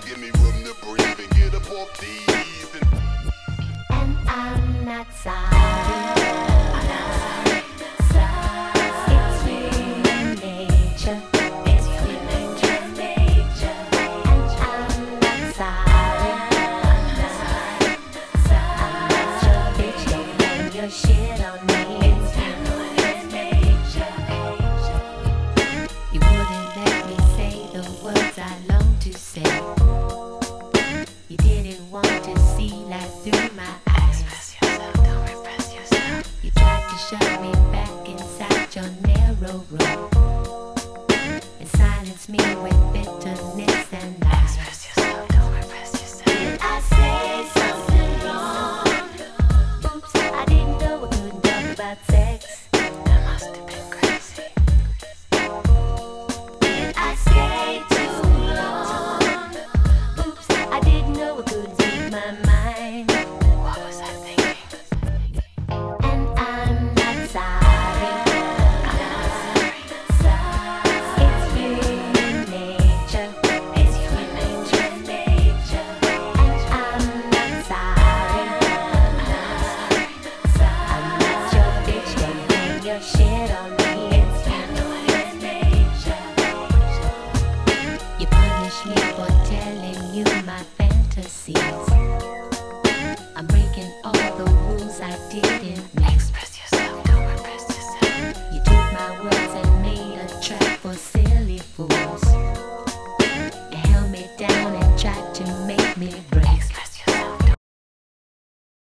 give me room to breathe and get up off these. And I'm not sorry. It's human nature. It's human nature. And I'm not sorry. I'm not your bitch. Don't hang your shit on me. It's human nature. You wouldn't let me say the words I long to say. You didn't want to see life through my eyes. Express yourself, don't repress yourself. You tried to shut me back inside your narrow room and silence me with bitterness and lies. Express yourself, don't repress yourself. Did I say something wrong? Oops, I didn't know I couldn't talk about sex. That must have been crazy. Did I stay too long? Oops, I didn't know I couldn't speak my mind. What was I thinking? And I'm not sorry. It's human nature. It's human nature. And I'm not sorry. I'm not your bitch. Don't hang your shit on me. It's human nature. You punish me for telling you my fantasies. I'm breaking all the rules I didn't make. Express yourself, don't repress yourself. You took my words and made a trap for silly fools. You held me down and tried to make me